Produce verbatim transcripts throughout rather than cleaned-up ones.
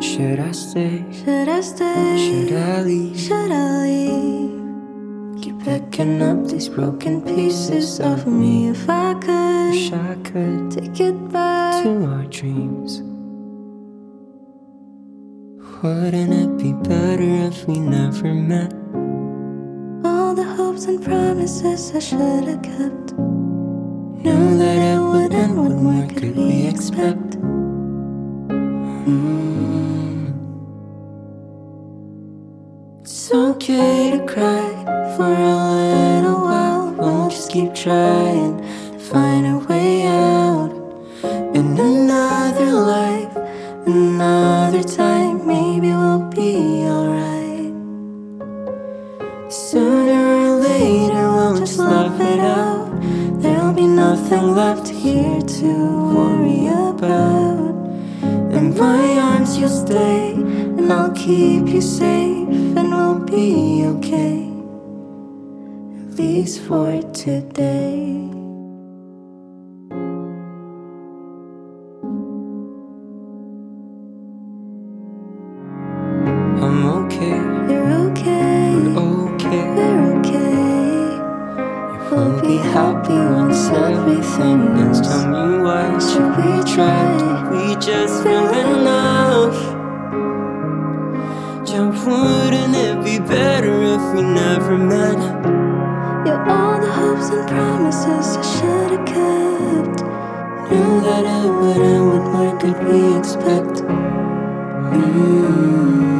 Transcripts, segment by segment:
Should I stay? Should I stay? Should I leave? Should I leave? Keep picking up these broken pieces Of me if I could. Wish I could Take it back. to our dreams. Wouldn't it be better if we never met? All the hopes and promises I should have kept. Knew that it would end, what more could we expect? Mm. It's okay to cry for a little while. We'll just keep trying to find a way out. In another life, another time, maybe we'll be alright. Sooner or later, we'll just laugh it out. There'll be nothing left here to worry about. In my arms you'll stay, and I'll keep you safe, and we'll be okay, at least for today. I'm okay, You're okay. we're okay. We're okay. We'll be happy once everything ends. Tell me why should we try? Don't we just feel enough? Just wouldn't it be better if we never met? You're all the hopes and promises I should have kept. Knew that it would end, what more could we expect? Mm.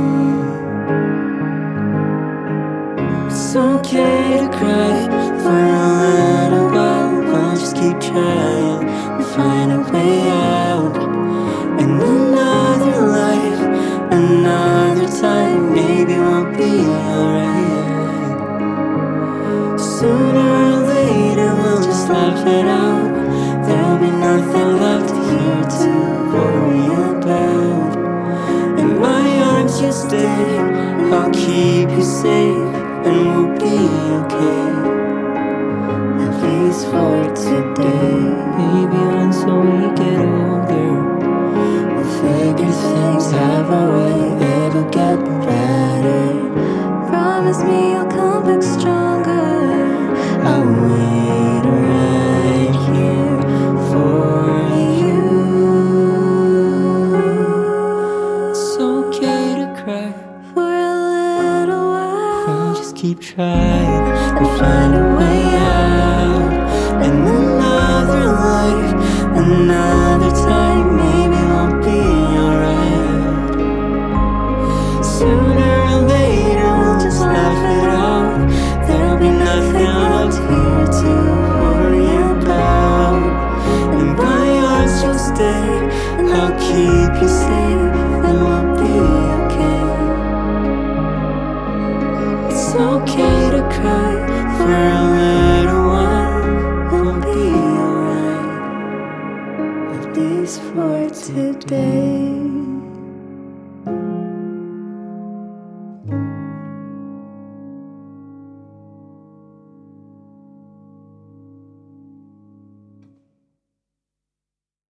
It's okay to cry for a little while. We'll just keep trying to find a way out. In another life, another time, maybe we'll be alright. Sooner or later, we'll just laugh it out. There'll be nothing left here to worry about. In my arms you stay, I'll keep you safe, and we'll be okay, at least for today. Maybe once we get older, we'll figure things out our way. It'll get better. Promise me